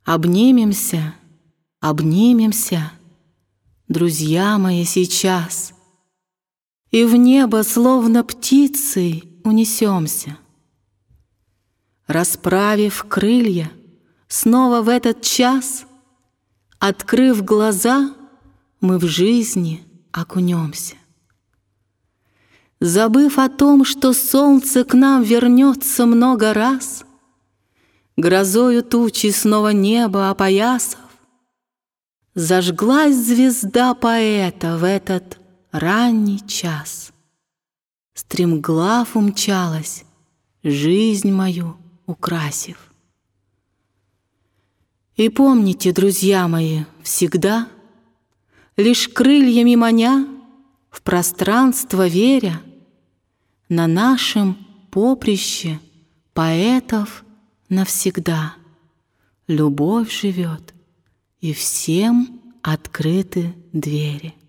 Обнимемся, обнимемся, друзья мои, сейчас, и в небо, словно птицей, унесемся. Расправив крылья, снова в этот час, открыв глаза, мы в жизни окунемся. Забыв о том, что солнце к нам вернется много раз, грозою тучи снова небо опоясав, зажглась звезда поэта в этот ранний час. Стремглав умчалась, жизнь мою украсив. И помните, друзья мои, всегда, лишь крыльями маня, в пространство веря, на нашем поприще поэтов навсегда любовь живет, и всем открыты двери.